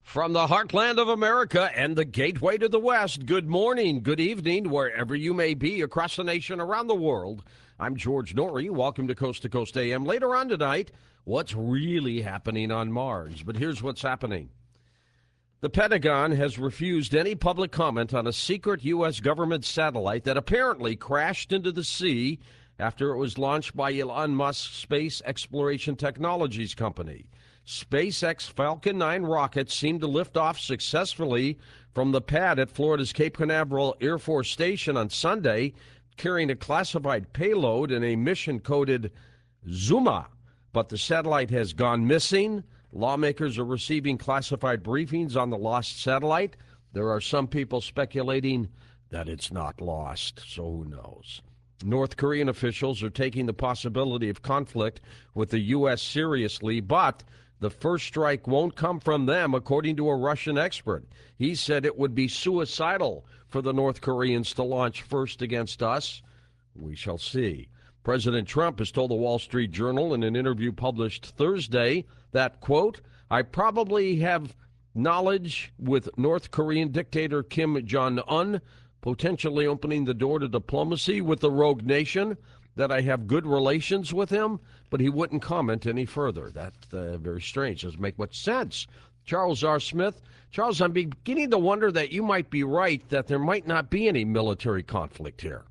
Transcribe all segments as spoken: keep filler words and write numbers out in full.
From the heartland of America and the gateway to the West, good morning, good evening, wherever you may be across the nation, around the world. I'm George Noory. Welcome to Coast to Coast A M. Later on tonight, what's really happening on Mars? But here's what's happening. The Pentagon has refused any public comment on a secret U S government satellite that apparently crashed into the sea after it was launched by Elon Musk's Space Exploration Technologies company. SpaceX Falcon nine rockets seemed to lift off successfully from the pad at Florida's Cape Canaveral Air Force Station on Sunday, carrying a classified payload in a mission-coded Zuma. But the satellite has gone missing. Lawmakers are receiving classified briefings on the lost satellite. There are some people speculating that it's not lost, so who knows? North Korean officials are taking the possibility of conflict with the U S seriously, but the first strike won't come from them, according to a Russian expert. He said it would be suicidal for the North Koreans to launch first against us. We shall see. President Trump has told the Wall Street Journal in an interview published Thursday that, quote, I probably have knowledge with North Korean dictator Kim Jong-un, potentially opening the door to diplomacy with the rogue nation, that I have good relations with him, but he wouldn't comment any further. That's uh, very strange. Doesn't make much sense. Charles R. Smith. Charles, I'm beginning to wonder that you might be right, that there might not be any military conflict here.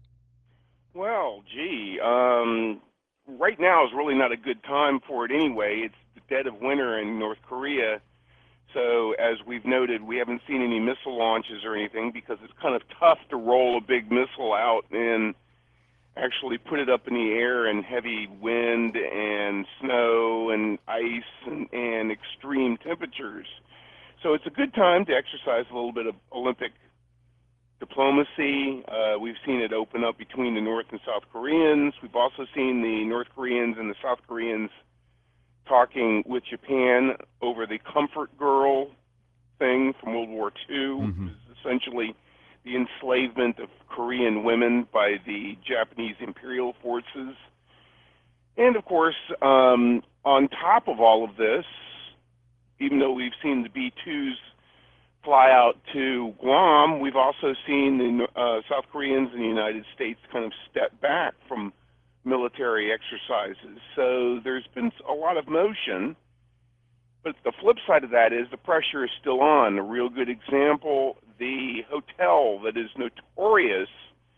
Well, gee, um, right now is really not a good time for it anyway. It's the dead of winter in North Korea. So as we've noted, we haven't seen any missile launches or anything because it's kind of tough to roll a big missile out and actually put it up in the air in heavy wind and snow and ice and, and extreme temperatures. So it's a good time to exercise a little bit of Olympic diplomacy. Uh, we've seen it open up between the North and South Koreans. We've also seen the North Koreans and the South Koreans talking with Japan over the Comfort Girl thing from World War Two, Mm-hmm. which is essentially the enslavement of Korean women by the Japanese imperial forces. And of course, um, on top of all of this, even though we've seen the B twos fly out to Guam, we've also seen the uh, South Koreans and the United States kind of step back from military exercises. So there's been a lot of motion, but the flip side of that is the pressure is still on. A real good example, the hotel that is notorious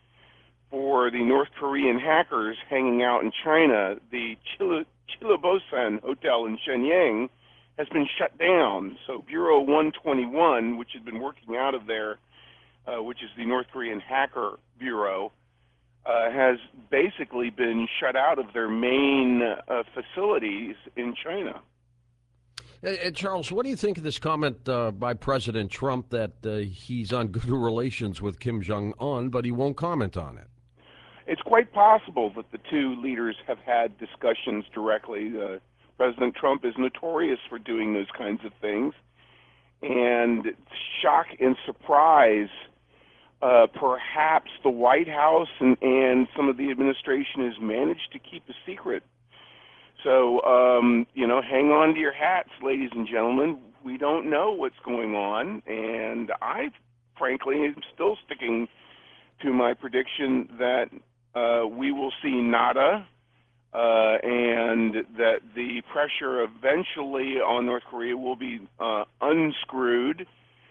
for the North Korean hackers hanging out in China, the Chil- Chilabosan Hotel in Shenyang, has been shut down. So Bureau one twenty-one, which had been working out of there, uh, which is the North Korean hacker bureau, uh, has basically been shut out of their main uh, facilities in China. Uh, uh, Charles, what do you think of this comment uh, by President Trump that uh, he's on good relations with Kim Jong-un, but he won't comment on it? It's quite possible that the two leaders have had discussions directly. Uh, President Trump is notorious for doing those kinds of things. And shock and surprise, uh, perhaps the White House and, and some of the administration has managed to keep a secret. So, um, you know, hang on to your hats, ladies and gentlemen. We don't know what's going on. And I, frankly, am still sticking to my prediction that uh, we will see nada. Uh, and that the pressure eventually on North Korea will be uh, unscrewed,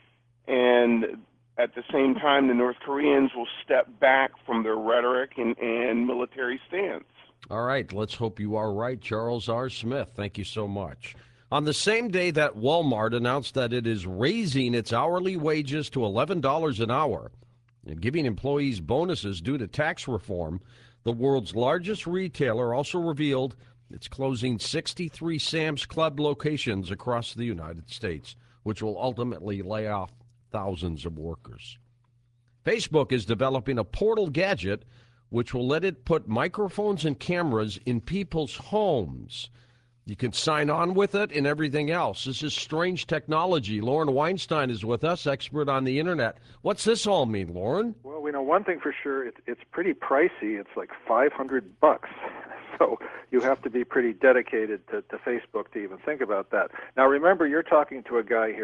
and at the same time the North Koreans will step back from their rhetoric and, and military stance. All right, let's hope you are right, Charles R. Smith. Thank you so much. On the same day that Walmart announced that it is raising its hourly wages to eleven dollars an hour and giving employees bonuses due to tax reform, the world's largest retailer also revealed it's closing sixty-three Sam's Club locations across the United States, which will ultimately lay off thousands of workers. Facebook is developing a portal gadget which will let it put microphones and cameras in people's homes. You can sign on with it and everything else. This is strange technology. Lauren Weinstein is with us, expert on the internet. What's this all mean, Lauren? Well, we know one thing for sure. It's, it's pretty pricey. It's like five hundred bucks. So you have to be pretty dedicated to, to Facebook to even think about that. Now, remember, you're talking to a guy here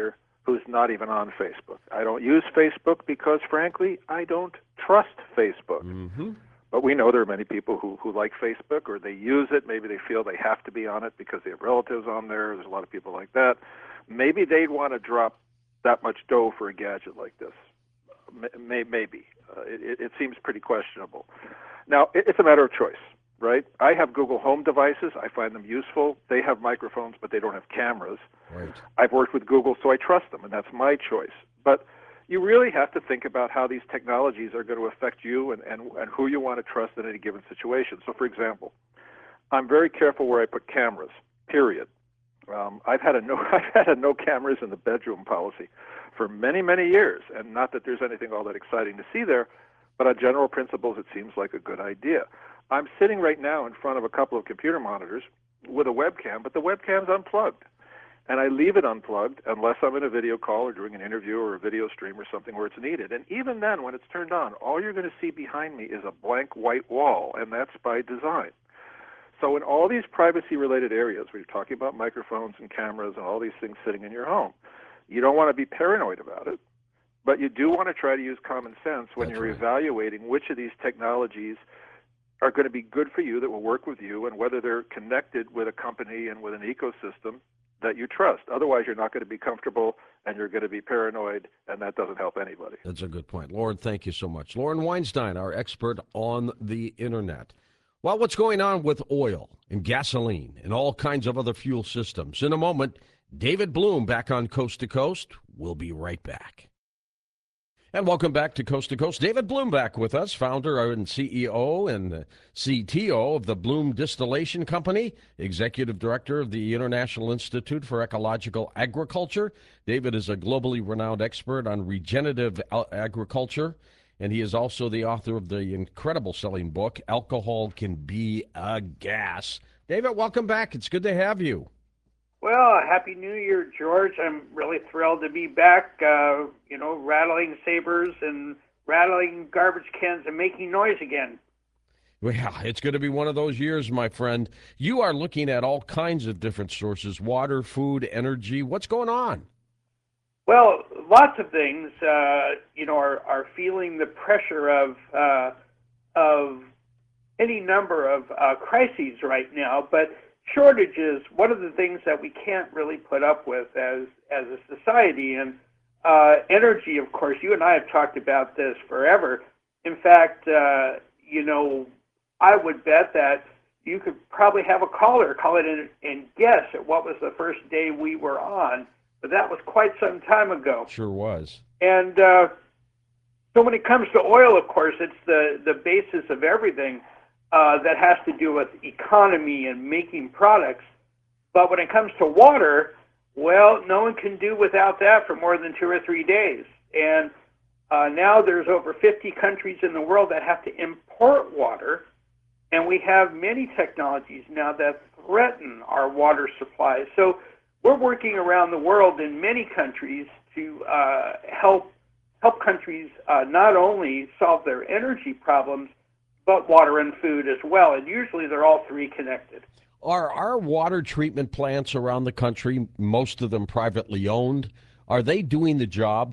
who's not even on Facebook. I don't use Facebook because, frankly, I don't trust Facebook. Mm-hmm. But we know there are many people who, who like Facebook, or they use it. Maybe they feel they have to be on it because they have relatives on there. There's a lot of people like that. Maybe they'd want to drop that much dough for a gadget like this. May, maybe. Uh, it, it seems pretty questionable. Now, it, it's a matter of choice, right? I have Google Home devices. I find them useful. They have microphones, but they don't have cameras. Right. I've worked with Google, so I trust them, and that's my choice. But you really have to think about how these technologies are going to affect you and, and, and who you want to trust in any given situation. So, for example, I'm very careful where I put cameras, period. Um, I've had a no I've had a no cameras in the bedroom policy for many, many years, and not that there's anything all that exciting to see there, but on general principles, it seems like a good idea. I'm sitting right now in front of a couple of computer monitors with a webcam, but the webcam's unplugged. And I leave it unplugged unless I'm in a video call or doing an interview or a video stream or something where it's needed. And even then, when it's turned on, all you're going to see behind me is a blank white wall, and that's by design. So in all these privacy-related areas, we're talking about microphones and cameras and all these things sitting in your home. You don't want to be paranoid about it, but you do want to try to use common sense when That's you're right. evaluating which of these technologies are going to be good for you, that will work with you, and whether they're connected with a company and with an ecosystem that you trust. Otherwise, you're not going to be comfortable, and you're going to be paranoid, and that doesn't help anybody. That's a good point. Lauren, thank you so much. Lauren Weinstein, our expert on the internet. Well, what's going on with oil and gasoline and all kinds of other fuel systems? In a moment, David Bloom back on Coast to Coast. We'll be right back. And welcome back to Coast to Coast. David Bloom back with us, founder and C E O and C T O of the Bloom Distillation Company, executive director of the International Institute for Ecological Agriculture. David is a globally renowned expert on regenerative agriculture, and he is also the author of the incredible selling book, Alcohol Can Be a Gas. David, welcome back. It's good to have you. Well, Happy New Year, George. I'm really thrilled to be back, uh, you know, rattling sabers and rattling garbage cans and making noise again. Well, it's going to be one of those years, my friend. You are looking at all kinds of different sources, water, food, energy. What's going on? Well, lots of things, uh, you know, are, are feeling the pressure of uh, of any number of uh, crises right now, but shortages, one of the things that we can't really put up with as as a society. And uh, energy, of course, you and I have talked about this forever. In fact, uh, you know, I would bet that you could probably have a caller call it in and guess at what was the first day we were on, but that was quite some time ago. Sure was. And uh, so when it comes to oil, of course, it's the, the basis of everything uh, that has to do with economy and making products. But when it comes to water, well, no one can do without that for more than two or three days. And uh, now there's over fifty countries in the world that have to import water, and we have many technologies now that threaten our water supply. So we're working around the world in many countries to uh, help help countries uh, not only solve their energy problems, but water and food as well. And usually they're all three connected. Are our water treatment plants around the country, most of them privately owned, are they doing the job?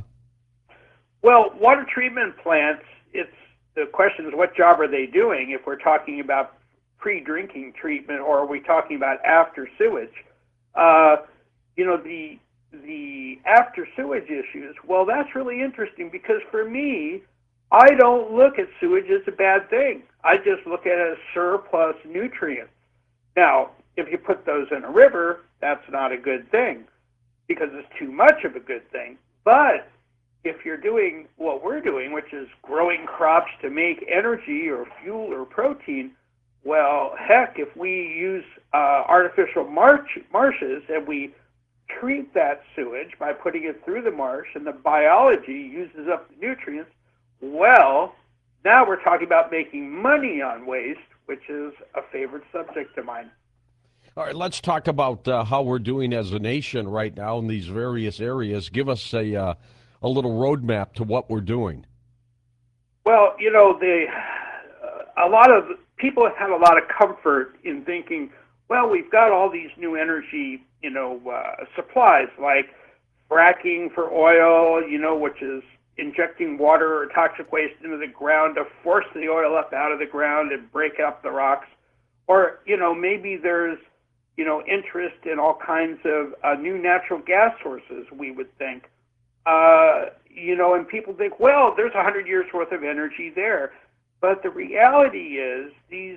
Well, water treatment plants, it's the question is what job are they doing if we're talking about pre-drinking treatment, or are we talking about after sewage? Uh, you know, the the after sewage issues, well, that's really interesting because for me, I don't look at sewage as a bad thing. I just look at it as surplus nutrients. Now, if you put those in a river, that's not a good thing because it's too much of a good thing. But if you're doing what we're doing, which is growing crops to make energy or fuel or protein, well, heck, if we use uh, artificial marsh, marshes and we treat that sewage by putting it through the marsh and the biology uses up the nutrients, well, now we're talking about making money on waste, which is a favorite subject of mine. All right, let's talk about uh, how we're doing as a nation right now in these various areas. Give us a uh, a little roadmap to what we're doing. Well, you know, the uh, a lot of people have had a lot of comfort in thinking, well, we've got all these new energy, you know, uh, supplies like fracking for oil, you know, which is injecting water or toxic waste into the ground to force the oil up out of the ground and break up the rocks. Or, you know, maybe there's, you know, interest in all kinds of uh, new natural gas sources, we would think. Uh, you know, and people think, well, there's a hundred years worth of energy there. But the reality is these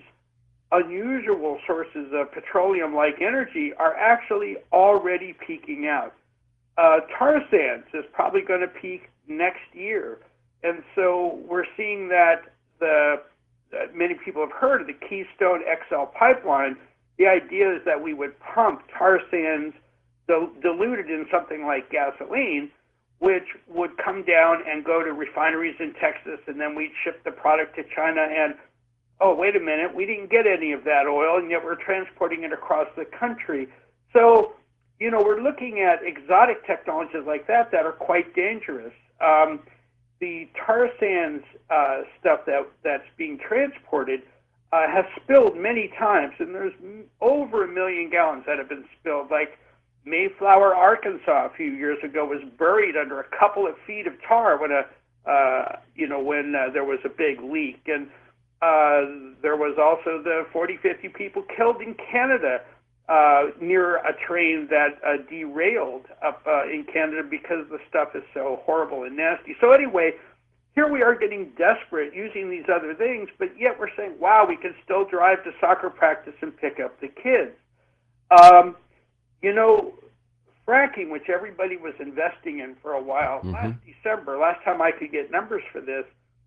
unusual sources of petroleum-like energy are actually already peaking out. Uh, tar sands is probably going to peak next year. And so we're seeing that the that many people have heard of the Keystone X L pipeline. The idea is that we would pump tar sands dil- diluted in something like gasoline, which would come down and go to refineries in Texas, and then we'd ship the product to China. And, oh, wait a minute, we didn't get any of that oil, and yet we're transporting it across the country. So, you know, we're looking at exotic technologies like that that are quite dangerous. Um, the tar sands uh, stuff that, that's being transported uh, has spilled many times, and there's over a million gallons that have been spilled. Like Mayflower, Arkansas, a few years ago, was buried under a couple of feet of tar when a, uh, you know, when uh, there was a big leak. And uh, there was also the forty, fifty people killed in Canada uh, near a train that uh, derailed up uh, in Canada because the stuff is so horrible and nasty. So anyway, here we are getting desperate using these other things, but yet we're saying, wow, we can still drive to soccer practice and pick up the kids. Um, you know, fracking, which everybody was investing in for a while, mm-hmm. last December, last time I could get numbers for this,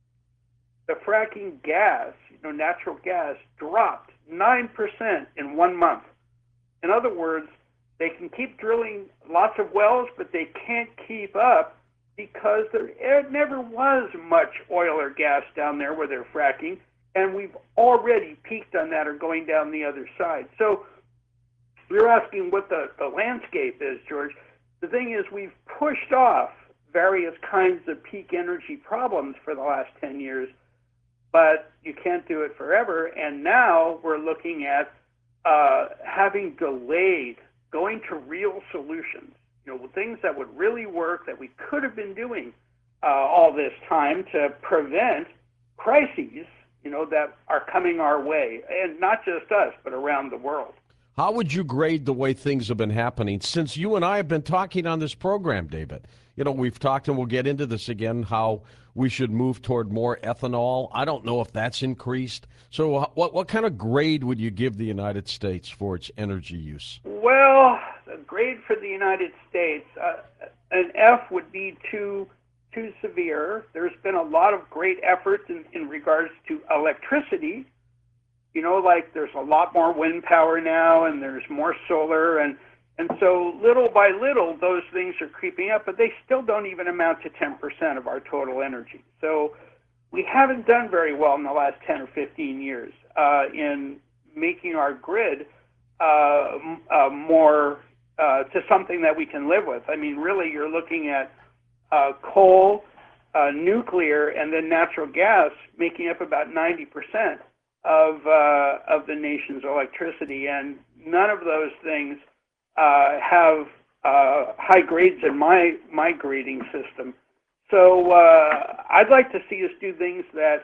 the fracking gas, you know, natural gas, dropped nine percent in one month. In other words, they can keep drilling lots of wells, but they can't keep up because there never was much oil or gas down there where they're fracking, and we've already peaked on that or going down the other side. So we were asking what the, the landscape is, George. The thing is, we've pushed off various kinds of peak energy problems for the last ten years, but you can't do it forever, and now we're looking at uh, having delayed going to real solutions, you know, things that would really work that we could have been doing uh, all this time to prevent crises, you know, that are coming our way, and not just us, but around the world. How would you grade the way things have been happening since you and I have been talking on this program, David? You know, we've talked, and we'll get into this again, how we should move toward more ethanol. I don't know if that's increased. So what what kind of grade would you give the United States for its energy use? Well, a grade for the United States, uh, an F would be too too severe. There's been a lot of great efforts in, in regards to electricity. You know, like there's a lot more wind power now, and there's more solar, and and so little by little, those things are creeping up, but they still don't even amount to ten percent of our total energy. So we haven't done very well in the last ten or fifteen years uh, in making our grid uh, uh, more uh, to something that we can live with. I mean, really, you're looking at uh, coal, uh, nuclear, and then natural gas making up about ninety percent of uh, of the nation's electricity, and none of those things uh, have uh, high grades in my my grading system. So uh, I'd like to see us do things that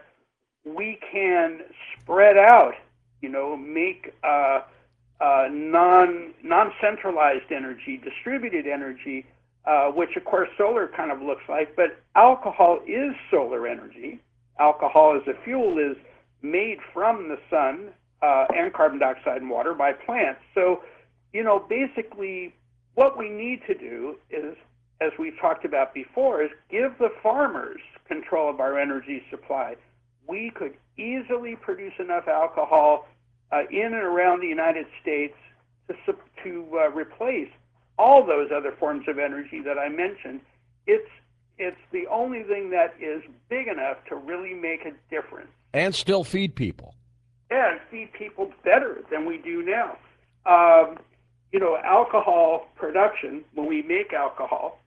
we can spread out. You know, make uh, uh, non non centralized energy, distributed energy, uh, which of course solar kind of looks like. But alcohol is solar energy. Alcohol as a fuel is made from the sun uh, and carbon dioxide and water by plants. So, you know, basically what we need to do is, as we've talked about before, is give the farmers control of our energy supply. We could easily produce enough alcohol uh, in and around the United States to, to uh, replace all those other forms of energy that I mentioned. It's, it's the only thing that is big enough to really make a difference. And still feed people. And feed people better than we do now. Um, you know, alcohol production, when we make alcohol,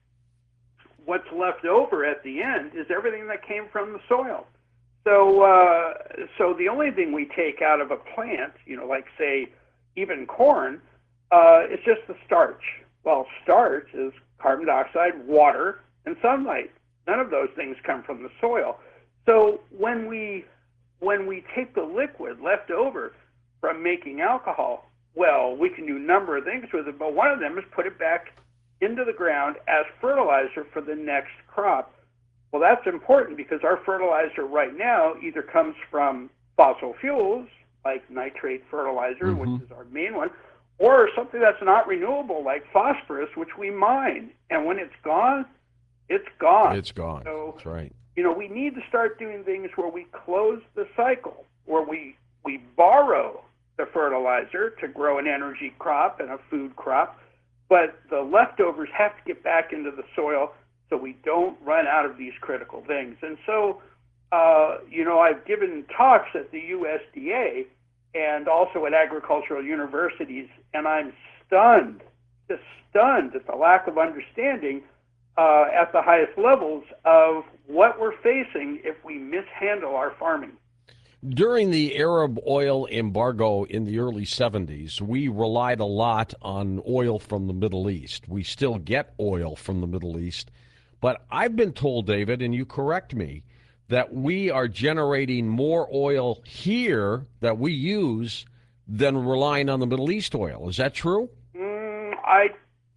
what's left over at the end is everything that came from the soil. So, uh, so the only thing we take out of a plant, you know, like say even corn, uh, it's just the starch. Well, starch is carbon dioxide, water, and sunlight. None of those things come from the soil. So when we when we take the liquid left over from making alcohol, well, we can do a number of things with it, but one of them is put it back into the ground as fertilizer for the next crop. Well, that's important because our fertilizer right now either comes from fossil fuels, like nitrate fertilizer, Mm-hmm. which is our main one, or something that's not renewable, like phosphorus, which we mine. And when it's gone, it's gone. It's gone. So, That's right. you know, we need to start doing things where we close the cycle, where we, we borrow the fertilizer to grow an energy crop and a food crop, but the leftovers have to get back into the soil so we don't run out of these critical things. And so, uh, you know, I've given talks at the U S D A and also at agricultural universities, and I'm stunned, just stunned at the lack of understanding uh, at the highest levels of what we're facing if we mishandle our farming. During the Arab oil embargo in the early seventies, we relied a lot on oil from the Middle East. We still get oil from the Middle East. But I've been told, David, and you correct me, that we are generating more oil here that we use than relying on the Middle East oil. Is that true? Mm, I,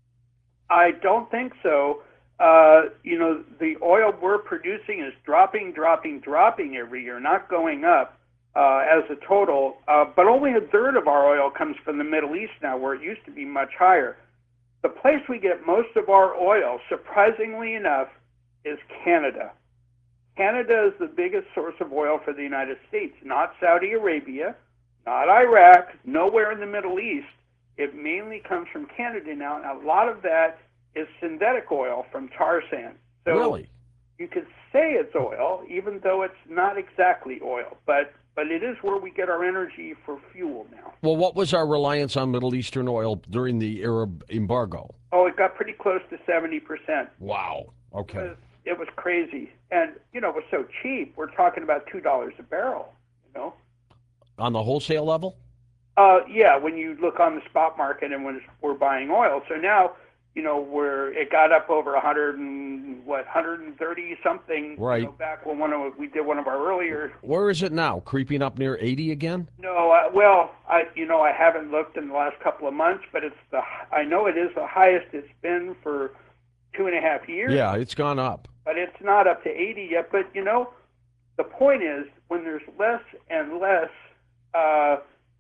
I don't think so. Uh, you know, the oil we're producing is dropping, dropping, dropping every year, not going up uh, as a total. Uh, but only a third of our oil comes from the Middle East now, where it used to be much higher. The place we get most of our oil, surprisingly enough, is Canada. Canada is the biggest source of oil for the United States, not Saudi Arabia, not Iraq, nowhere in the Middle East. It mainly comes from Canada now, and a lot of that is synthetic oil from tar sand. So Really? you could say it's oil, even though it's not exactly oil, but but it is where we get our energy for fuel now. Well, what was our reliance on Middle Eastern oil during the Arab embargo? Oh, it got pretty close to seventy percent. Wow. It Okay. was, it was crazy. And, you know, it was so cheap. We're talking about two dollars a barrel, you know? On the wholesale level? Uh, yeah, when you look on the spot market and when we're buying oil. So now, you know, we're it got up over one hundred and what, one hundred thirty something. Right. You know, back when one of we did one of our earlier. Where is it now? Creeping up near eighty again? No, uh, well, I you know I haven't looked in the last couple of months, but it's the I know it is the highest it's been for two and a half years. Yeah, it's gone up. But it's not up to eighty yet. But you know, the point is when there's less and less. Uh,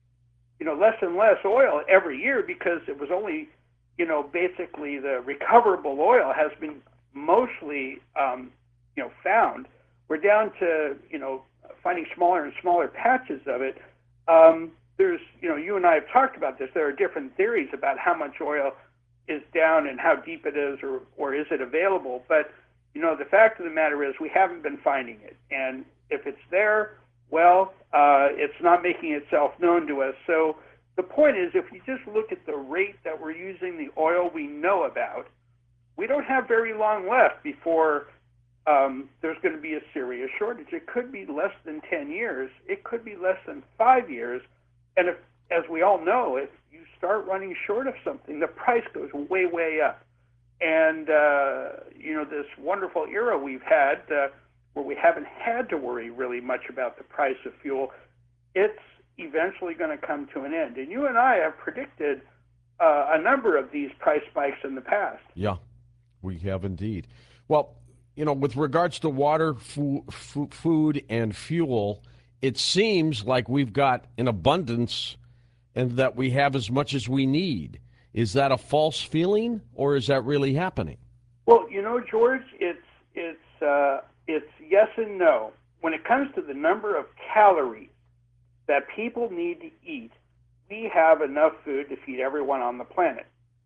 you know, less and less oil every year because it was only, you know, basically the recoverable oil has been mostly, um, you know, found. We're down to, you know, finding smaller and smaller patches of it. Um, there's, you know, you and I have talked about this. There are different theories about how much oil is down and how deep it is or, or is it available. But, you know, the fact of the matter is we haven't been finding it. And if it's there, well, uh, it's not making itself known to us. So the point is, if you just look at the rate that we're using the oil we know about, we don't have very long left before um, there's going to be a serious shortage. It could be less than ten years. It could be less than five years. And if, as we all know, if you start running short of something, the price goes way, way up. And, uh, you know, this wonderful era we've had, uh, where we haven't had to worry really much about the price of fuel, it's eventually going to come to an end. And you and I have predicted uh, a number of these price spikes in the past. Yeah, we have indeed. Well, you know, with regards to water, fu- fu- food, and fuel, it seems like we've got an abundance and that we have as much as we need. Is that a false feeling or is that really happening? Well, you know, George, it's, it's, uh, It's yes and no. When it comes to the number of calories that people need to eat, we have enough food to feed everyone on the planet.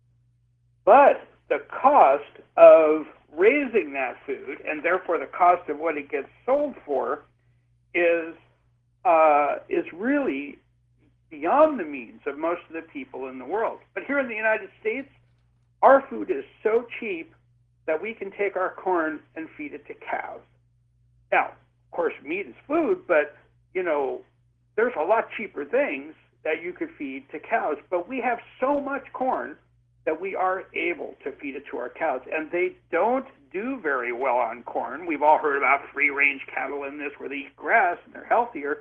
But the cost of raising that food, and therefore the cost of what it gets sold for, is uh, is really beyond the means of most of the people in the world. But here in the United States, our food is so cheap that we can take our corn and feed it to cows. Now, of course, meat is food, but, you know, there's a lot cheaper things that you could feed to cows. But we have so much corn that we are able to feed it to our cows. And they don't do very well on corn. We've all heard about free-range cattle in this where they eat grass and they're healthier.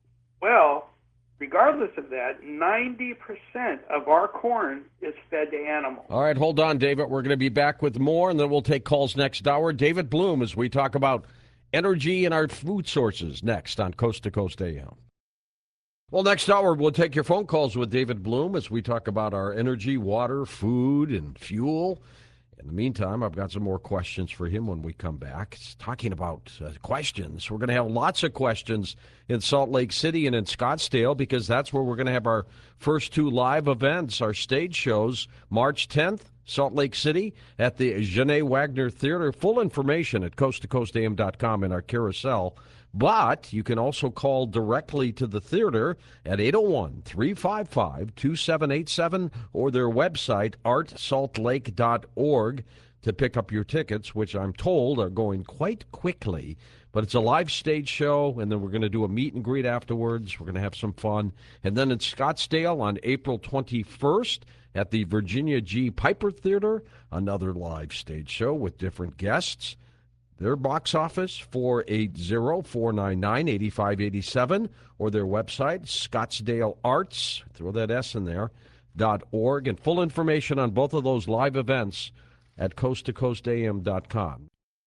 Well, regardless of that, ninety percent of our corn is fed to animals. All right, hold on, David. We're going to be back with more, and then we'll take calls next hour. David Bloom, as we talk about energy and our food sources next on Coast to Coast A M. Well, next hour, we'll take your phone calls with David Bloom as we talk about our energy, water, food, and fuel. In the meantime, I've got some more questions for him when we come back. It's talking about uh, questions. We're going to have lots of questions in Salt Lake City and in Scottsdale because that's where we're going to have our first two live events, our stage shows, March tenth, Salt Lake City at the Genet Wagner Theater. Full information at coast to coast a m dot com in our carousel. But you can also call directly to the theater at eight oh one, three five five, two seven eight seven or their website, art salt lake dot org, to pick up your tickets, which I'm told are going quite quickly. But it's a live stage show, and then we're going to do a meet and greet afterwards. We're going to have some fun. And then in Scottsdale on April twenty-first at the Virginia G. Piper Theater, another live stage show with different guests. Their box office, four eight zero, four nine nine, eight five eight seven, or their website, Scottsdale Arts, throw that S in there, dot org, and full information on both of those live events at coast to coast a m dot com.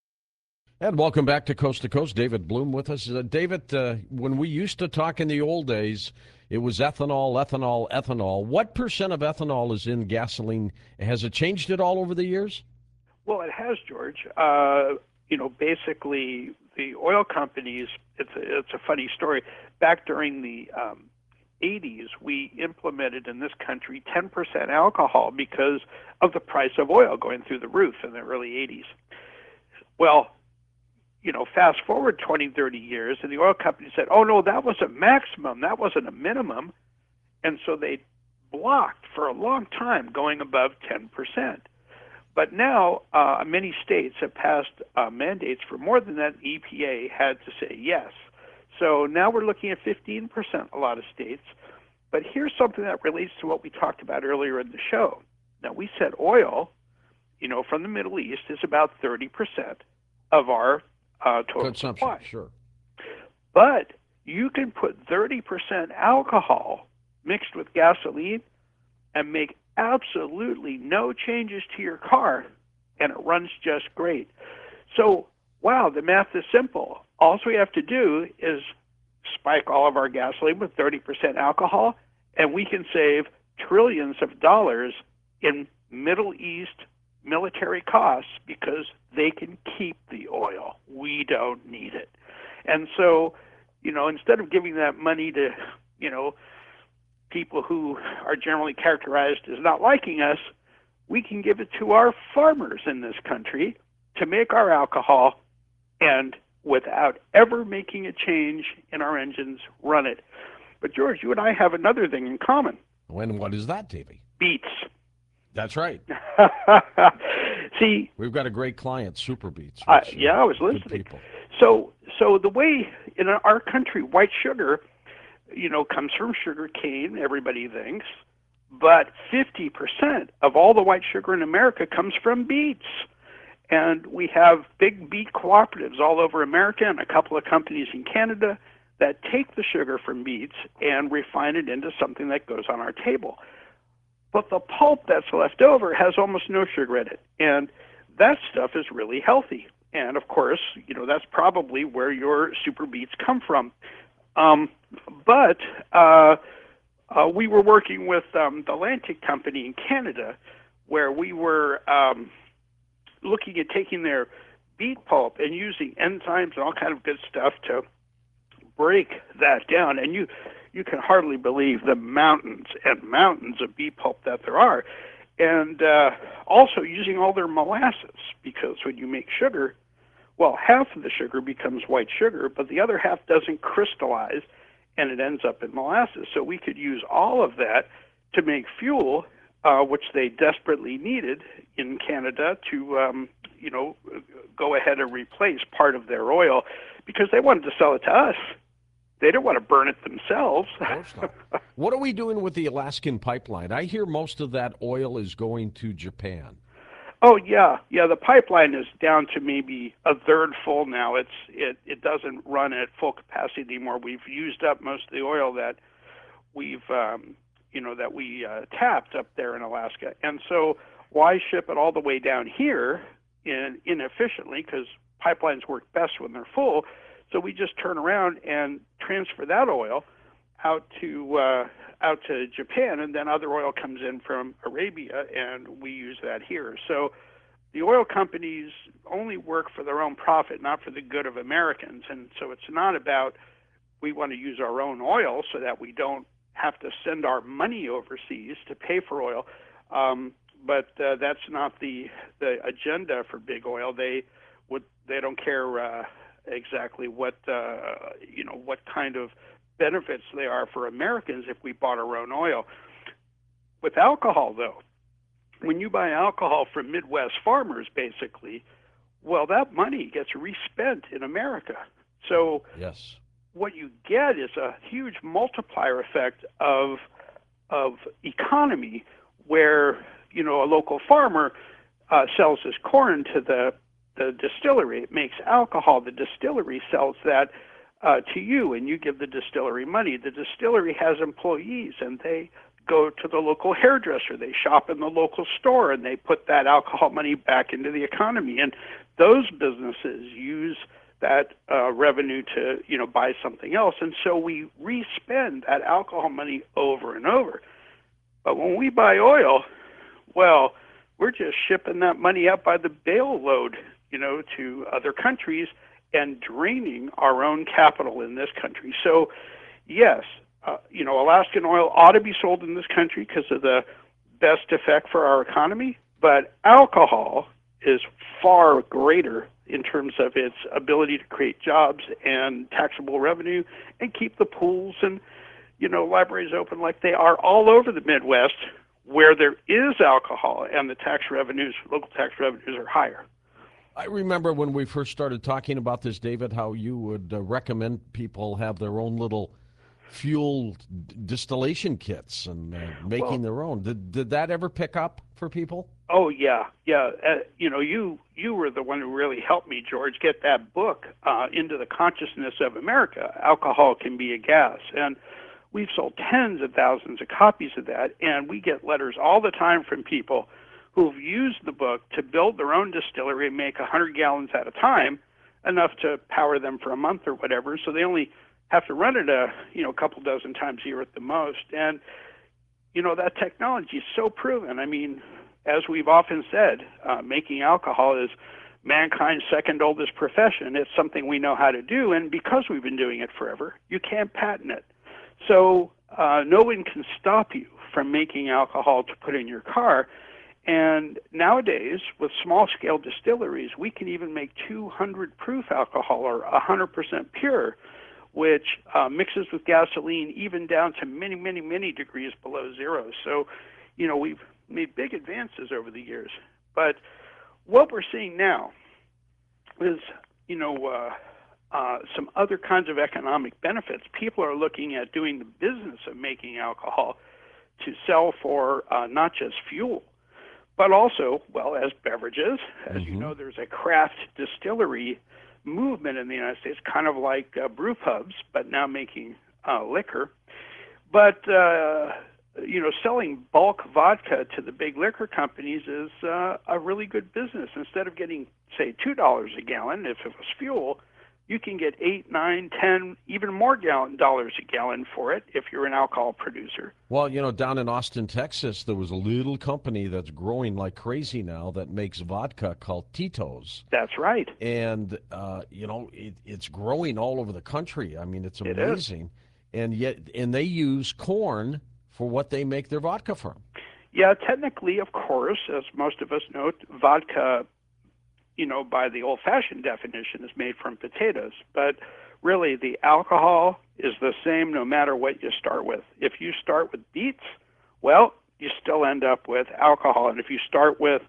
And welcome back to Coast to Coast. David Bloom with us. Uh, David, uh, when we used to talk in the old days, it was ethanol, ethanol, ethanol. What percent of ethanol is in gasoline? Has it changed at all over the years? Well, it has, George. Uh, you know, basically, the oil companies, it's a, it's a funny story. Back during the um, eighties, we implemented in this country ten percent alcohol because of the price of oil going through the roof in the early eighties. Well, you know, fast forward twenty, thirty years, and the oil company said, oh, no, that was a maximum. That wasn't a minimum. And so they blocked for a long time going above ten percent. But now uh, many states have passed uh, mandates for more than that. The E P A had to say yes. So now we're looking at fifteen percent, a lot of states. But here's something that relates to what we talked about earlier in the show. Now, we said oil, you know, from the Middle East is about thirty percent of our uh, total Consumption, supply. Sure. But you can put thirty percent alcohol mixed with gasoline and make absolutely no changes to your car, and it runs just great. So, wow, the math is simple. All we have to do is spike all of our gasoline with thirty percent alcohol, and we can save trillions of dollars in Middle East military costs because they can keep the oil. We don't need it. And so, you know, instead of giving that money to, you know, people who are generally characterized as not liking us, we can give it to our farmers in this country to make our alcohol and without ever making a change in our engines, run it. But George, you and I have another thing in common. When what is that, Davey? Beets. That's right. See, we've got a great client, Super Beets. Uh, which, yeah, uh, I was good listening. people. So, so the way in our country, white sugar, you know, comes from sugar cane, everybody thinks, but fifty percent of all the white sugar in America comes from beets. And we have big beet cooperatives all over America and a couple of companies in Canada that take the sugar from beets and refine it into something that goes on our table. But the pulp that's left over has almost no sugar in it. And that stuff is really healthy. And of course, you know, that's probably where your Super Beets come from. Um, but uh, uh, we were working with um, the Atlantic Company in Canada, where we were um, looking at taking their beet pulp and using enzymes and all kind of good stuff to break that down. And you you can hardly believe the mountains and mountains of beet pulp that there are. And uh, also using all their molasses, because when you make sugar, well, half of the sugar becomes white sugar, but the other half doesn't crystallize, and it ends up in molasses. So we could use all of that to make fuel, uh, which they desperately needed in Canada to, um, you know, go ahead and replace part of their oil, because they wanted to sell it to us. they don't want to burn it themselves. Of course not. What are we doing with the Alaskan pipeline? I hear most of that oil is going to Japan. Oh yeah, yeah. The pipeline is down to maybe a third full now. It's it it doesn't run at full capacity anymore. We've used up most of the oil that we've um, you know that we uh, tapped up there in Alaska, and so why ship it all the way down here in inefficiently? Because pipelines work best when they're full. So we just turn around and transfer that oil out to uh, out to Japan, and then other oil comes in from Arabia, and we use that here. So the oil companies only work for their own profit, not for the good of Americans. And so it's not about we want to use our own oil so that we don't have to send our money overseas to pay for oil. Um, but uh, that's not the the agenda for big oil. They would they don't care uh, exactly what uh, you know what kind of benefits they are for Americans if we bought our own oil. With alcohol, though, when you buy alcohol from Midwest farmers, basically, well, that money gets respent in America. So yes, what you get is a huge multiplier effect of of economy, where you know a local farmer uh, sells his corn to the the distillery. It makes alcohol. The distillery sells that Uh, to you, and you give the distillery money. The distillery has employees, and they go to the local hairdresser. They shop in the local store, and they put that alcohol money back into the economy. And those businesses use that uh, revenue to, you know, buy something else. And so we re-spend that alcohol money over and over. But when we buy oil, well, we're just shipping that money out by the bale load, you know, to other countries, and draining our own capital in this country. So, yes, uh, you know, Alaskan oil ought to be sold in this country because of the best effect for our economy, but alcohol is far greater in terms of its ability to create jobs and taxable revenue and keep the pools and, you know, libraries open like they are all over the Midwest where there is alcohol and the tax revenues, local tax revenues are higher. I remember when we first started talking about this, David, how you would uh, recommend people have their own little fuel d- distillation kits and uh, making well, their own. Did did that ever pick up for people? Oh yeah, yeah. Uh, you know, you you were the one who really helped me, George, get that book uh, into the consciousness of America. Alcohol Can Be a Gas, and we've sold tens of thousands of copies of that, and we get letters all the time from people who've used the book to build their own distillery and make one hundred gallons at a time, enough to power them for a month or whatever. So they only have to run it a you know a couple dozen times a year at the most. And you know that technology is so proven. I mean, as we've often said, uh, making alcohol is mankind's second oldest profession. It's something we know how to do, and because we've been doing it forever, you can't patent it. So uh, no one can stop you from making alcohol to put in your car. And nowadays, with small-scale distilleries, we can even make two hundred proof alcohol, or one hundred percent pure, which uh, mixes with gasoline even down to many, many, many degrees below zero. So, you know, we've made big advances over the years. But what we're seeing now is, you know, uh, uh, some other kinds of economic benefits. People are looking at doing the business of making alcohol to sell for uh, not just fuel, but also, well, as beverages. As mm-hmm. you know, there's a craft distillery movement in the United States, kind of like uh, brew pubs, but now making uh, liquor. But, uh, you know, selling bulk vodka to the big liquor companies is uh, a really good business. Instead of getting, say, two dollars a gallon, if it was fuel, you can get eight, nine, ten, even more gallon dollars a gallon for it if you're an alcohol producer. Well, you know, down in Austin, Texas, there was a little company that's growing like crazy now that makes vodka called Tito's. That's right. And, uh, you know, it, it's growing all over the country. I mean, it's amazing. It is. And yet, and they use corn for what they make their vodka from. Yeah, technically, of course, as most of us know, vodka, you know, by the old-fashioned definition, is made from potatoes. But really, the alcohol is the same no matter what you start with. If you start with beets, well, you still end up with alcohol. And if you start with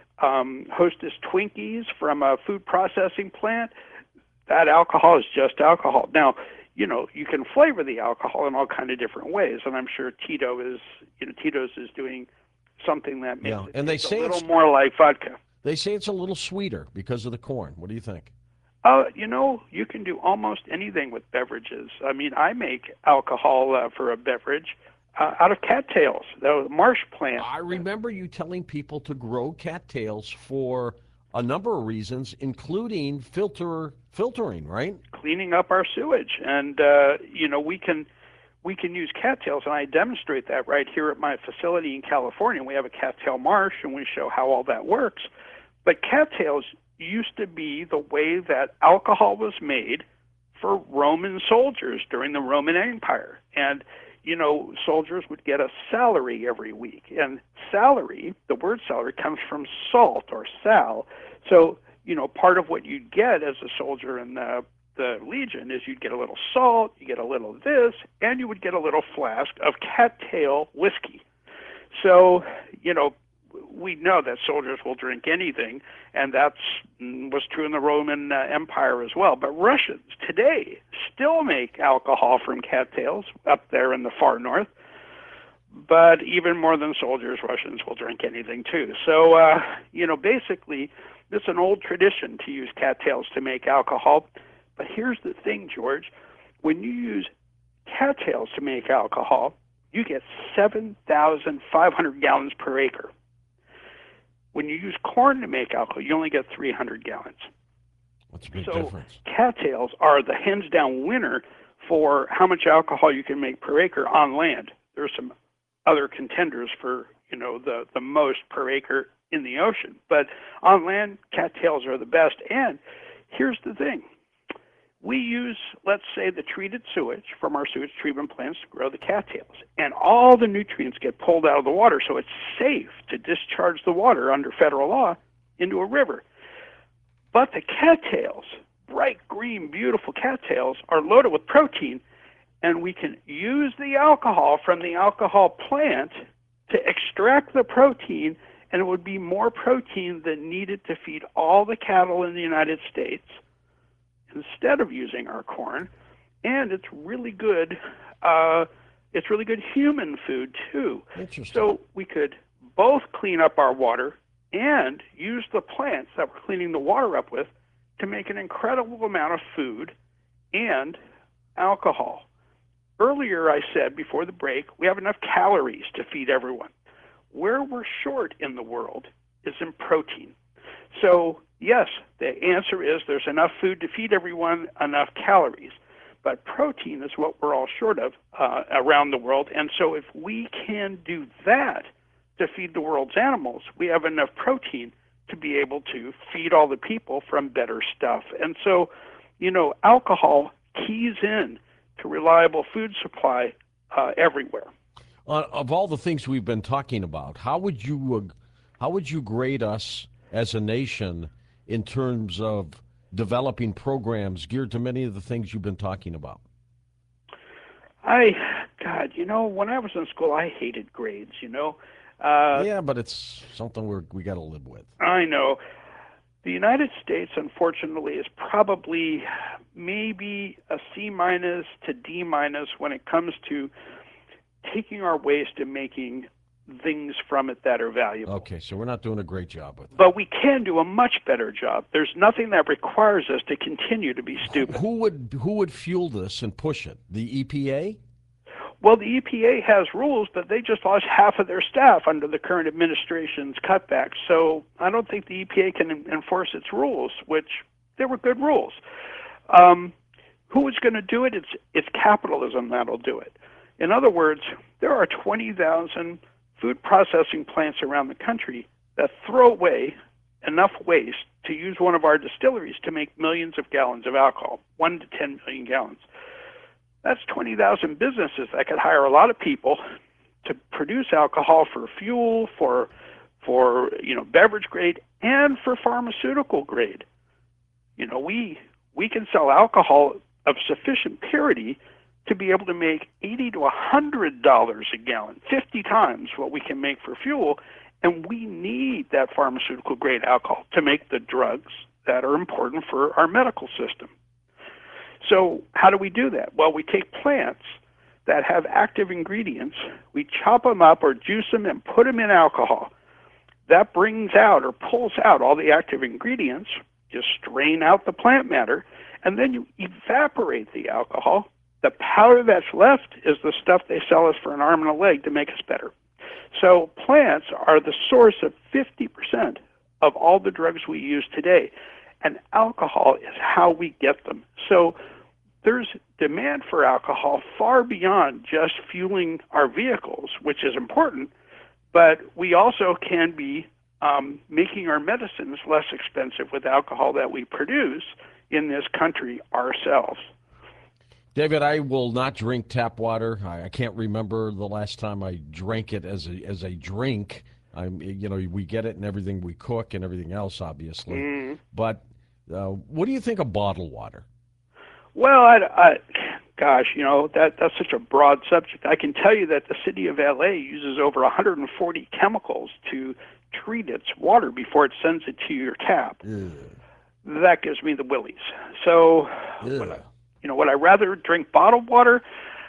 um, Hostess Twinkies from a food processing plant, that alcohol is just alcohol. Now, you know, you can flavor the alcohol in all kind of different ways, and I'm sure Tito is, you know, Tito's is doing something that makes Yeah, it and they taste say a little it's- more like vodka. They say it's a little sweeter because of the corn. What do you think? Uh, you know, you can do almost anything with beverages. I mean, I make alcohol uh, for a beverage uh, out of cattails, the marsh plant. I remember you telling people to grow cattails for a number of reasons, including filter filtering, right? Cleaning up our sewage, and uh, you know, we can we can use cattails, and I demonstrate that right here at my facility in California. We have a cattail marsh, and we show how all that works. But cattails used to be the way that alcohol was made for Roman soldiers during the Roman Empire. And, you know, soldiers would get a salary every week. And salary, the word salary, comes from salt or sal. So, you know, part of what you'd get as a soldier in the, the Legion is you'd get a little salt, you get a little of this, and you would get a little flask of cattail whiskey. So, you know, we know that soldiers will drink anything, and that was true in the Roman uh, Empire as well. But Russians today still make alcohol from cattails up there in the far north. But even more than soldiers, Russians will drink anything too. So, uh, you know, basically, it's an old tradition to use cattails to make alcohol. But here's the thing, George. When you use cattails to make alcohol, you get seven thousand five hundred gallons per acre. When you use corn to make alcohol, you only get three hundred gallons. What's a big so difference? Cattails are the hands-down winner for how much alcohol you can make per acre on land. There's some other contenders for, you know, the, the most per acre in the ocean. But on land, cattails are the best. And here's the thing. We use, let's say, the treated sewage from our sewage treatment plants to grow the cattails. And all the nutrients get pulled out of the water, so it's safe to discharge the water under federal law into a river. But the cattails, bright green, beautiful cattails, are loaded with protein, and we can use the alcohol from the alcohol plant to extract the protein, and it would be more protein than needed to feed all the cattle in the United States instead of using our corn. And it's really good uh, it's really good human food too. Interesting. So we could both clean up our water and use the plants that we're cleaning the water up with to make an incredible amount of food and alcohol. Earlier I said, before the break, we have enough calories to feed everyone. Where we're short in the world is in protein. So, yes, the answer is there's enough food to feed everyone, enough calories. But protein is what we're all short of uh, around the world. And so if we can do that to feed the world's animals, we have enough protein to be able to feed all the people from better stuff. And so, you know, alcohol keys in to reliable food supply uh, everywhere. Uh, of all the things we've been talking about, how would you uh, how would you grade us as a nation in terms of developing programs geared to many of the things you've been talking about? I, God, you know, when I was in school, I hated grades, you know. Uh, yeah, but it's something we're, we got to live with. I know. The United States, unfortunately, is probably maybe a C minus to D minus when it comes to taking our waste and making things from it that are valuable. Okay, so we're not doing a great job with it. But we can do a much better job. There's nothing that requires us to continue to be stupid. Who would who would fuel this and push it? The E P A? Well, the E P A has rules, but they just lost half of their staff under the current administration's cutbacks. So I don't think the E P A can enforce its rules, which they were good rules. Um, who is going to do it? It's it's capitalism that'll do it. In other words, there are twenty thousand food processing plants around the country that throw away enough waste to use one of our distilleries to make millions of gallons of alcohol, one to ten million gallons. That's twenty thousand businesses that could hire a lot of people to produce alcohol for fuel, for for you know beverage grade, and for pharmaceutical grade. You know, we we can sell alcohol of sufficient purity to be able to make eighty to a hundred dollars a gallon, fifty times what we can make for fuel, and we need that pharmaceutical grade alcohol to make the drugs that are important for our medical system. So how do we do that? Well, we take plants that have active ingredients, we chop them up or juice them and put them in alcohol. That brings out or pulls out all the active ingredients, just strain out the plant matter, and then you evaporate the alcohol. The powder that's left is the stuff they sell us for an arm and a leg to make us better. So plants are the source of fifty percent of all the drugs we use today, and alcohol is how we get them. So there's demand for alcohol far beyond just fueling our vehicles, which is important, but we also can be um, making our medicines less expensive with alcohol that we produce in this country ourselves. David, I will not drink tap water. I, I can't remember the last time I drank it as a as a drink. I'm, you know, we get it in everything we cook and everything else, obviously. Mm. But uh, what do you think of bottled water? Well, I, I, gosh, you know, that that's such a broad subject. I can tell you that the city of L A uses over one hundred forty chemicals to treat its water before it sends it to your tap. Ugh. That gives me the willies. So, when I, you know, would I rather drink bottled water?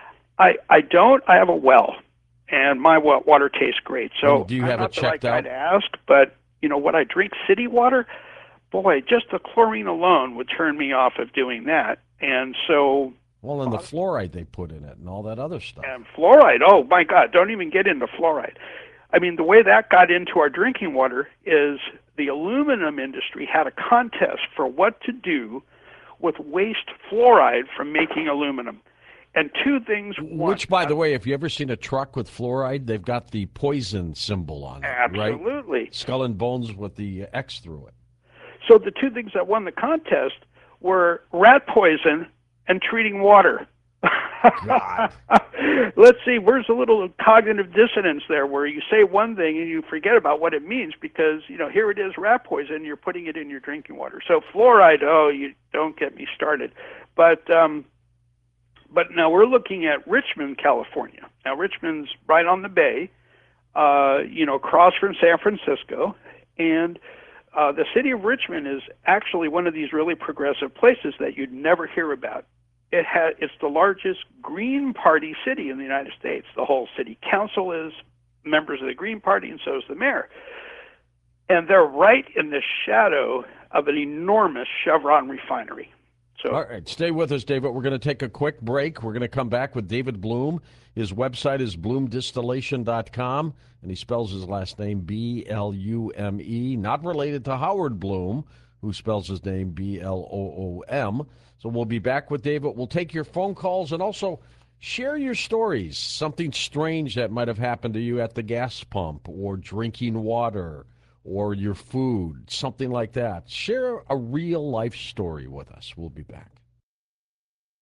I I don't. I have a well, and my well water tastes great. So Oh, do you I'm have not it the right checked guy out? to ask, but you know, would I drink city water? Boy, just the chlorine alone would turn me off of doing that. And so, Well, and the fluoride they put in it and all that other stuff. and fluoride. Oh my God! Don't even get into fluoride. I mean, the way that got into our drinking water is the aluminum industry had a contest for what to do with waste fluoride from making aluminum. And two things. One, Which, by the way, if you ever seen a truck with fluoride, they've got the poison symbol on it, right? absolutely. Skull and bones with the X through it. So the two things that won the contest were rat poison and treating water. God. Let's see, where's a little cognitive dissonance there where you say one thing and you forget about what it means because, you know, here it is, rat poison, you're putting it in your drinking water. So fluoride, oh, you don't get me started. But um, but now we're looking at Richmond, California. Now Richmond's right on the bay, uh, you know, across from San Francisco, and uh, the city of Richmond is actually one of these really progressive places that you'd never hear about. It ha- it's the largest Green Party city in the United States. The whole city council is members of the Green Party, and so is the mayor. And they're right in the shadow of an enormous Chevron refinery. So, All right, stay with us, David. We're going to take a quick break. We're going to come back with David Bloom. His website is bloom distillation dot com, and he spells his last name B L U M E, not related to Howard Bloom, who spells his name B L O O M. So we'll be back with David. We'll take your phone calls and also share your stories, something strange that might have happened to you at the gas pump or drinking water or your food, something like that. Share a real life story with us. We'll be back.